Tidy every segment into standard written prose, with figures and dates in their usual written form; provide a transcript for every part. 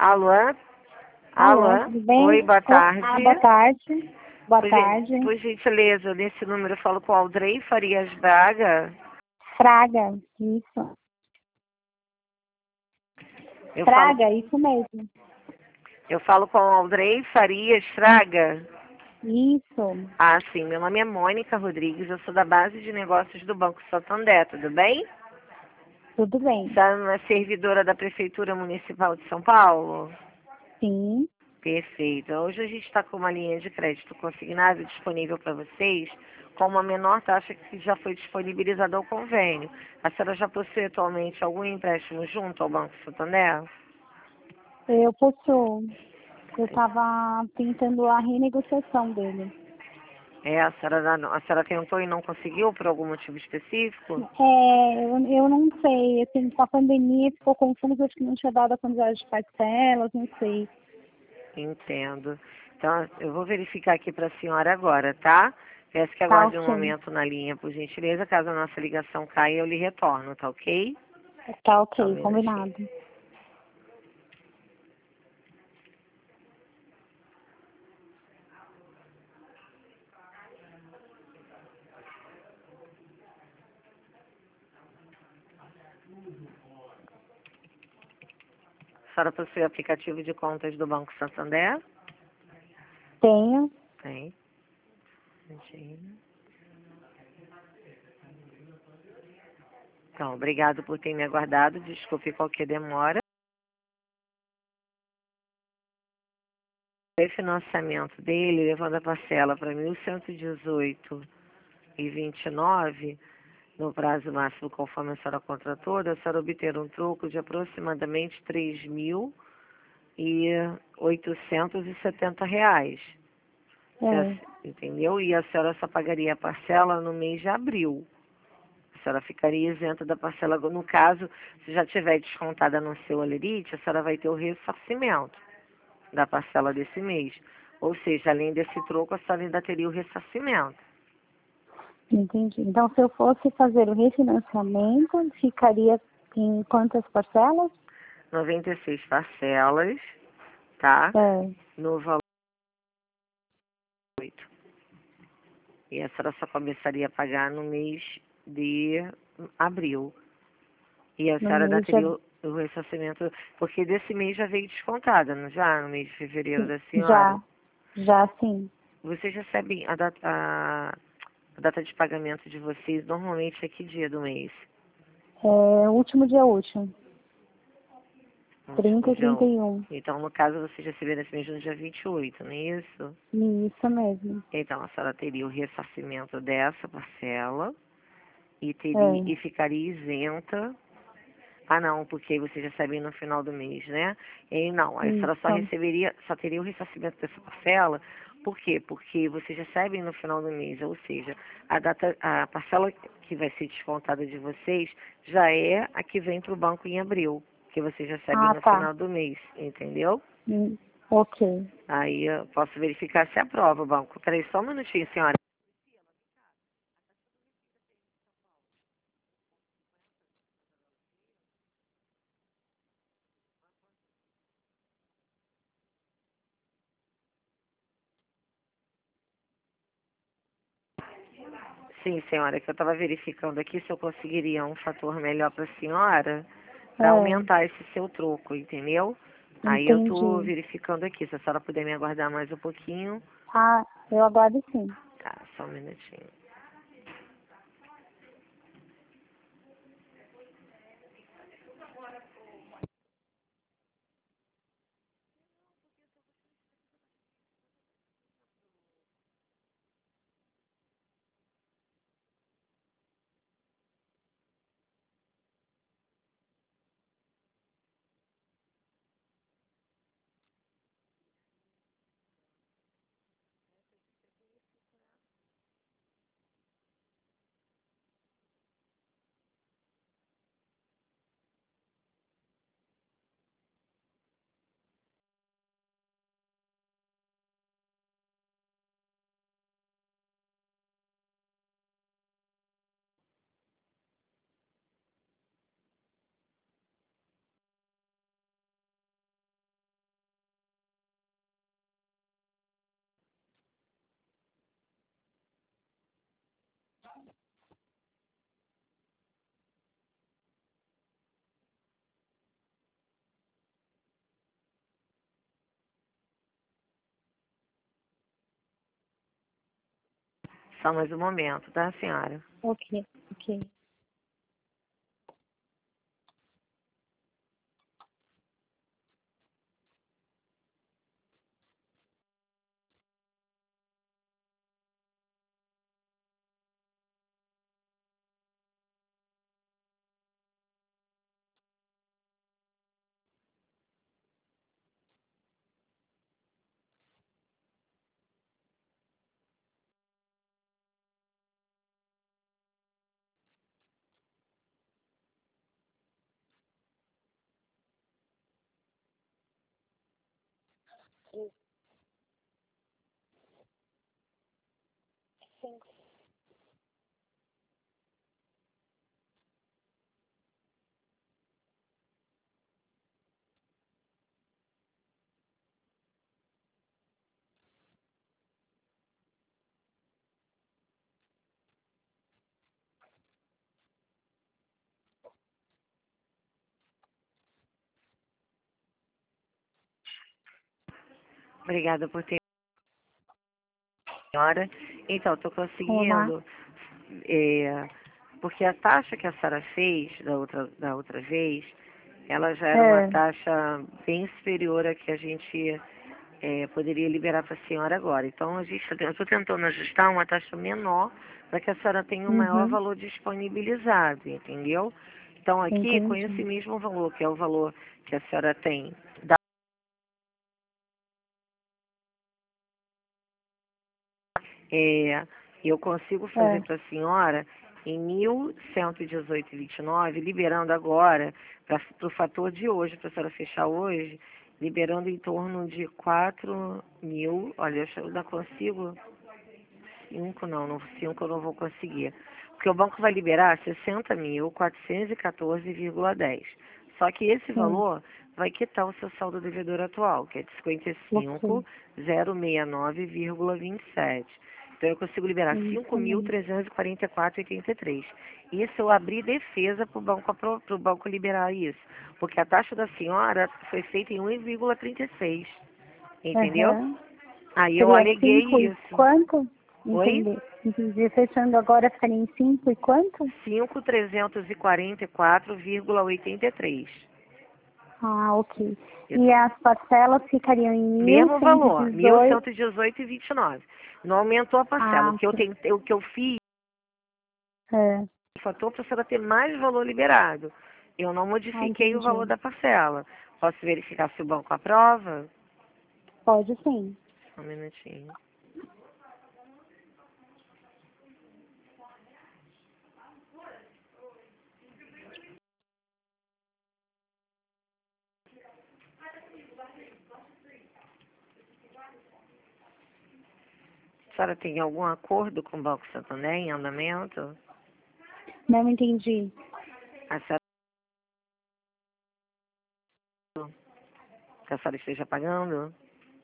Alô? Alô, Alô? tudo bem? Oi, boa Olá, boa tarde. tarde. Boa Por, tarde. por gentileza, nesse número eu falo com o Aldrey Farias Braga. Fraga, isso. Eu falo, Fraga, isso mesmo. eu falo com o Aldrey Farias Fraga. Isso. Ah, sim, meu nome é Mônica Rodrigues, eu sou da base de negócios do Banco Santander, tudo bem? Tudo Você bem. é uma servidora da Prefeitura Municipal de São Paulo? Sim. Perfeito. Hoje a gente está com uma linha de crédito consignado disponível para vocês, com uma menor taxa que já foi disponibilizada ao convênio. A senhora já possui atualmente algum empréstimo junto ao Banco Santander? Eu estava tentando a renegociação dele. A senhora tentou e não conseguiu por algum motivo específico? Eu não sei, assim, com a pandemia ficou confuso, acho que não tinha dado a quantidade de parcelas, não sei. Entendo. Então, eu vou verificar aqui para a senhora agora, tá? Peço que Tá aguarde um ok. momento na linha, por gentileza. Caso a nossa ligação caia, eu lhe retorno, tá ok? Tá Só um ok, minutinho. combinado. A senhora possui o aplicativo de contas do Banco Santander? Tenho. Tem. Imagina. Então, obrigado por ter me aguardado. Desculpe qualquer demora. O financiamento dele, levando a parcela para 1.118,29, no prazo máximo conforme a senhora contratou, a senhora obter um troco de aproximadamente R$ 3.870. É. Entendeu? E a senhora só pagaria a parcela no mês de abril. A senhora ficaria isenta da parcela. No caso, se já tiver descontada no seu olerite, a senhora vai ter o ressarcimento da parcela desse mês. Ou seja, além desse troco, a senhora ainda teria o ressarcimento. Entendi. Então, se eu fosse fazer o refinanciamento, ficaria em quantas parcelas? 96 parcelas, tá? É, No valor 8. E a senhora só começaria a pagar no mês de abril. E a no senhora ainda mês teria de... o ressarcimento, porque desse mês já veio descontada, não já? No mês de fevereiro da senhora. Já, já sim. Vocês recebem a data de pagamento de vocês normalmente é que dia do mês? É, último dia útil. Vamos 30 pro e dia trinta 1. e um. Então, no caso, vocês receberam esse mês no dia 28, não é isso? Isso mesmo. Então, a senhora teria o ressarcimento dessa parcela e É, ficaria isenta. Ah, não, porque vocês recebem no final do mês, né? E não, aí a senhora isso. só teria o ressarcimento dessa parcela. Por quê? Porque vocês recebem no final do mês, ou seja, a parcela que vai ser descontada de vocês já é a que vem para o banco em abril, que vocês recebem Ah, no tá. final do mês, entendeu? Ok. Aí eu posso verificar se aprova o banco. Peraí, só um minutinho, senhora. Sim, senhora, que eu estava verificando aqui se eu conseguiria um fator melhor para a senhora para É, aumentar esse seu troco, entendeu? Aí eu estou entendi. verificando aqui. Se a senhora puder me aguardar mais um pouquinho. Ah, eu aguardo sim. Tá, só um minutinho. Só mais um momento, tá, senhora? Ok, ok. Obrigada por ter, senhora. Então, estou Olá. conseguindo, porque a taxa que a senhora fez da outra vez, ela já era uma É. taxa bem superior à que a gente poderia liberar para a senhora agora. Então, eu estou tentando ajustar uma taxa menor para que a senhora tenha um maior Uhum. valor disponibilizado, entendeu? Então, aqui, com esse Entendi. mesmo valor, que é o valor que a senhora tem, é, eu consigo fazer É. para a senhora em 1.118,29, liberando agora para o fator de hoje, para a senhora fechar hoje, liberando em torno de 4.000. Olha, eu ainda consigo 5 não, 5 eu não vou conseguir. Porque o banco vai liberar 60.414,10. Só que esse Sim. valor vai quitar o seu saldo devedor atual, que é de Ok. 55.069,27. Então eu consigo liberar Tá bem. 5.344,83. Isso eu abri defesa para o banco liberar isso. Porque a taxa da senhora foi feita em 1,36. Entendeu? Aham. Aí eu Seria aleguei 5 e isso. quanto? Oi? Entendi. Fechando agora ficaria em 5 e quanto? 5.344,83. Ah, ok. Isso. E as parcelas ficariam em mil Mesmo cento e valor, dezoito 1.118,29. Não aumentou a parcela. Ah, ok. O que eu fiz, É. o fator para ela ter mais valor liberado. Eu não Ah, modifiquei o valor entendi. da parcela. Posso verificar se o banco aprova? Pode sim. Só um minutinho. A senhora tem algum acordo com o Banco Santander em andamento? Não entendi. A senhora, que a senhora esteja pagando?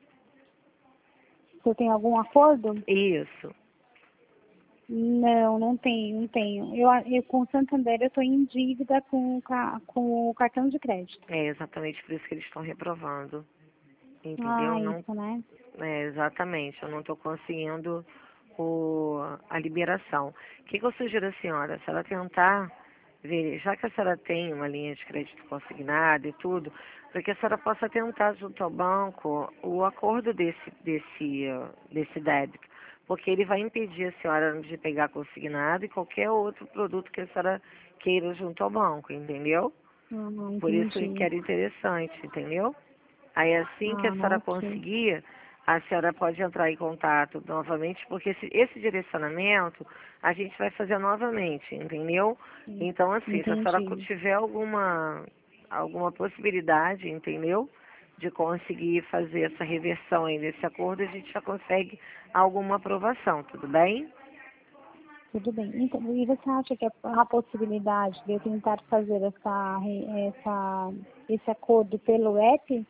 Você tem algum acordo? Isso. Não, não tenho, não tenho. Eu com o Santander eu estou em dívida com o cartão de crédito. É exatamente por isso que eles estão reprovando. Entendeu? Ah, Não, isso, né? exatamente, eu não estou conseguindo a liberação. O que eu sugiro à senhora? Se ela tentar ver, já que a senhora tem uma linha de crédito consignada e tudo, para que a senhora possa tentar junto ao banco o acordo desse débito, porque ele vai impedir a senhora de pegar consignado e qualquer outro produto que a senhora queira junto ao banco, entendeu? Ah, Por isso que entendi. era interessante, entendeu? Aí assim que a Ah, senhora ok. conseguir, a senhora pode entrar em contato novamente, porque esse direcionamento a gente vai fazer novamente, entendeu? Então, assim, se a senhora Entendi. tiver alguma possibilidade, entendeu? De conseguir fazer essa reversão aí desse acordo, a gente já consegue alguma aprovação, tudo bem? Tudo bem. Então, e você acha que a possibilidade de eu tentar fazer esse acordo pelo app?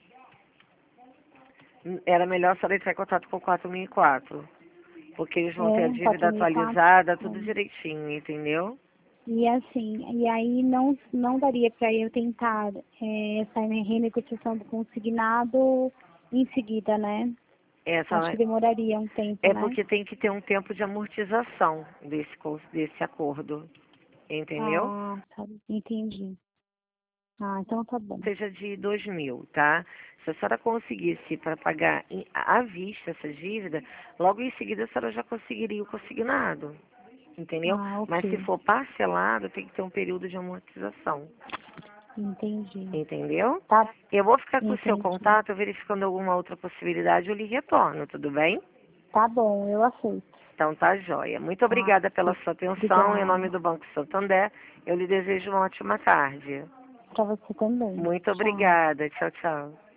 Era melhor a senhora entrar em contato com o 4004, porque eles vão ter a É, dívida 4.004? atualizada, tudo É. direitinho, entendeu? E assim, e aí não daria para eu tentar essa renegociação do consignado em seguida, né? Acho que demoraria um tempo, É né? porque tem que ter um tempo de amortização desse acordo, entendeu? Ah, tá. Entendi. Ah, então tá bom. Seja de 2.000, tá? Se a senhora conseguisse para pagar à vista essa dívida, logo em seguida a senhora já conseguiria o consignado, entendeu? Ah, Mas se ok. for parcelado, tem que ter um período de amortização, Entendi. entendeu? Tá, Eu vou ficar com o seu entendi. contato, verificando alguma outra possibilidade, eu lhe retorno, tudo bem? Tá bom, eu aceito. Então tá joia. Muito Tá, obrigada pela sua atenção. Em nome obrigada. do Banco Santander, eu lhe desejo uma ótima tarde. Pra você também. Muito Tchau. obrigada. Tchau, tchau.